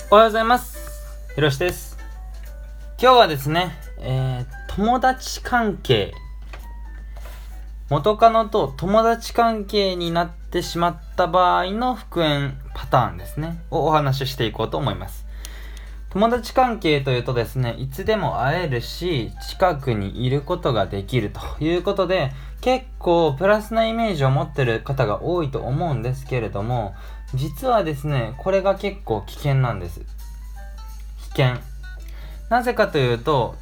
おはようございます。ひろしです。今日はですね、友達関係、元カノと友達関係になってしまった場合の復縁パターンですね、をお話ししていこうと思います。友達関係というとですね、いつでも会えるし、近くにいることができるということで、結構プラスなイメージを持ってる方が多いと思うんですけれども、実はですね、これが結構危険なんです。危険。なぜかというと、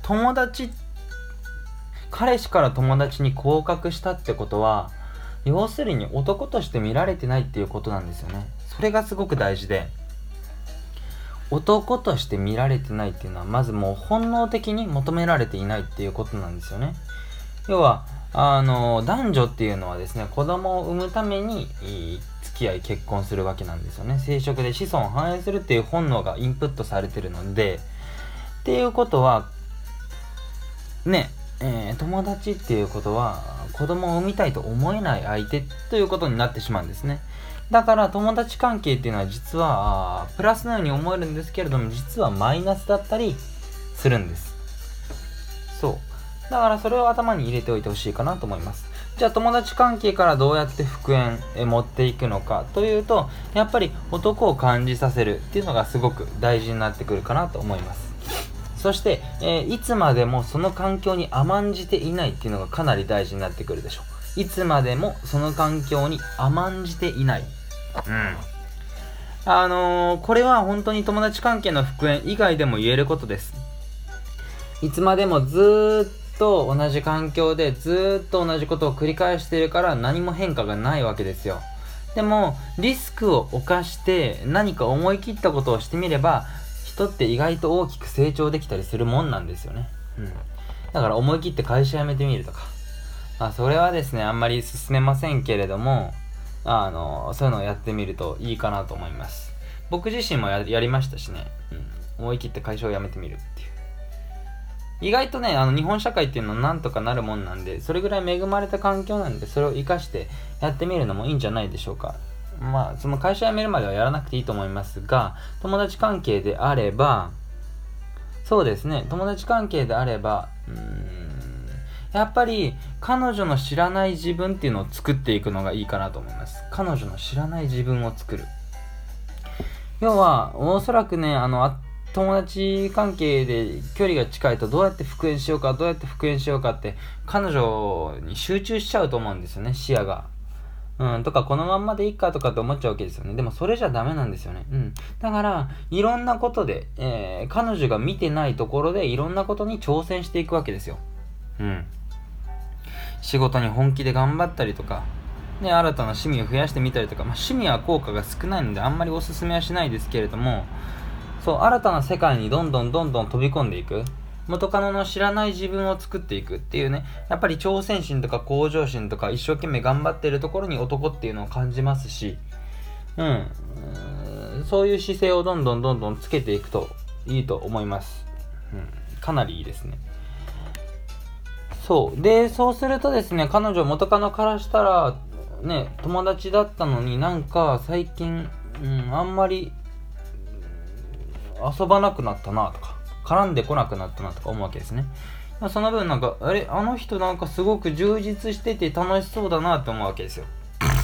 彼氏から友達に降格したってことは、要するに男として見られてないっていうことなんですよね。それがすごく大事で、男として見られてないっていうのは、まずもう本能的に求められていないっていうことなんですよね。要は男女っていうのはですね、子供を産むために付き合い結婚するわけなんですよね。生殖で子孫を繁栄するっていう本能がインプットされてるので、っていうことはね、友達っていうことは子供を産みたいと思えない相手ということになってしまうんですね。だから友達関係っていうのは実はプラスのように思えるんですけれども、実はマイナスだったりするんです。そうだからそれを頭に入れておいてほしいかなと思います。じゃあ友達関係からどうやって復縁持っていくのかというと、やっぱり男を感じさせるっていうのがすごく大事になってくるかなと思います。そして、いつまでもその環境に甘んじていないっていうのがかなり大事になってくるでしょう。いつまでもその環境に甘んじていない。これは本当に友達関係の復縁以外でも言えることです。いつまでもずーっと同じ環境でずーっと同じことを繰り返しているから何も変化がないわけですよ。でもリスクを冒して何か思い切ったことをしてみれば、人って意外と大きく成長できたりするもんなんですよね。だから思い切って会社辞めてみるとか、それはですねあんまり勧めませんけれども、そういうのをやってみるといいかなと思います。僕自身もやりましたしね、思い切って会社を辞めてみるっていう。意外とね、日本社会っていうのはなんとかなるもんなんで、それぐらい恵まれた環境なんで、それを活かしてやってみるのもいいんじゃないでしょうか。その会社辞めるまではやらなくていいと思いますが、友達関係であれば、そうですね、友達関係であれば、やっぱり彼女の知らない自分っていうのを作っていくのがいいかなと思います。彼女の知らない自分を作る。要は、おそらくね、友達関係で距離が近いとどうやって復縁しようかって彼女に集中しちゃうと思うんですよね、視野が。とかこのまんまでいいかとかって思っちゃうわけですよね。でもそれじゃダメなんですよね。だからいろんなことで、彼女が見てないところでいろんなことに挑戦していくわけですよ。仕事に本気で頑張ったりとか、新たな趣味を増やしてみたりとか、趣味は効果が少ないのであんまりおすすめはしないですけれども、新たな世界にどんどん飛び込んでいく。元カノの知らない自分を作っていくっていうね、やっぱり挑戦心とか向上心とか一生懸命頑張っているところに男っていうのを感じますし、そういう姿勢をどんどんつけていくといいと思います。かなりいいですね。そうするとですね、元カノからしたらね、友達だったのになんか最近、あんまり遊ばなくなったなとか絡んでこなくなったなとか思うわけですね。その分あの人なんかすごく充実してて楽しそうだなって思うわけですよ。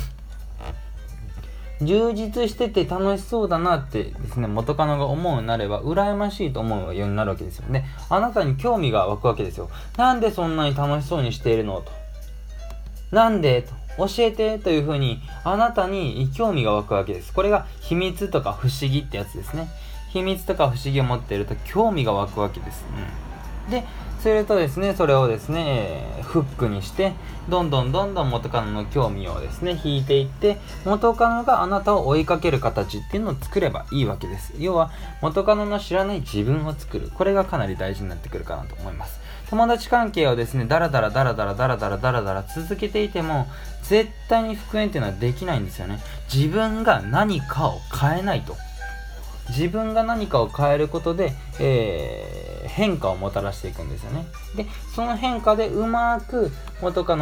充実してて楽しそうだなってですね、元カノが思うようになれば羨ましいと思うようになるわけですよね。あなたに興味が湧くわけですよ。なんでそんなに楽しそうにしているのと、なんでと教えてというふうにあなたに興味が湧くわけです。これが秘密とか不思議ってやつですね。秘密とか不思議を持っていると興味が湧くわけです。でするとですね、それをですね、フックにしてどんどん元カノの興味をですね引いていって、元カノがあなたを追いかける形っていうのを作ればいいわけです。要は元カノの知らない自分を作る。これがかなり大事になってくるかなと思います。友達関係をですね、ダラダラ続けていても絶対に復縁っていうのはできないんですよね。自分が何かを変えないと。自分が何かを変えることで、変化をもたらしていくんですよね。で、その変化でうまく元カノ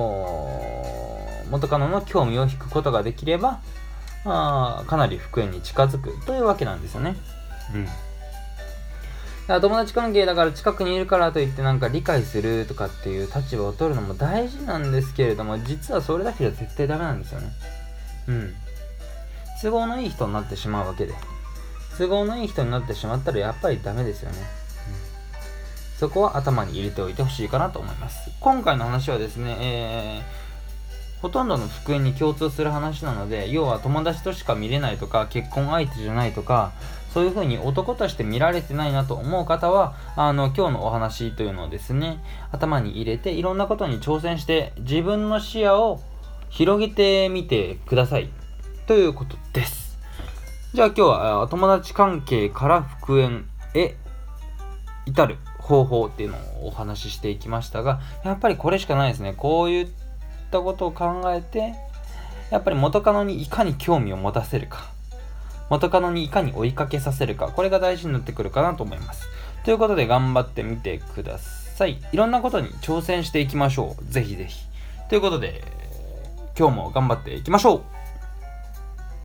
の興味を引くことができれば、かなり復縁に近づくというわけなんですよね。 友達関係だから近くにいるからといってなんか理解するとかっていう立場を取るのも大事なんですけれども、実はそれだけじゃ絶対ダメなんですよね。都合のいい人になってしまうわけで、都合のいい人になってしまったらやっぱりダメですよね。そこは頭に入れておいてほしいかなと思います。今回の話はですね、ほとんどの復縁に共通する話なので、要は友達としか見れないとか、結婚相手じゃないとか、そういう風に男として見られてないなと思う方は、今日のお話というのをですね、頭に入れていろんなことに挑戦して自分の視野を広げてみてくださいということです。じゃあ今日は友達関係から復縁へ至る方法っていうのをお話ししていきましたが、やっぱりこれしかないですね。こういったことを考えて、やっぱり元カノにいかに興味を持たせるか、元カノにいかに追いかけさせるか、これが大事になってくるかなと思います。ということで頑張ってみてください。いろんなことに挑戦していきましょう。ぜひぜひ。ということで今日も頑張っていきましょう。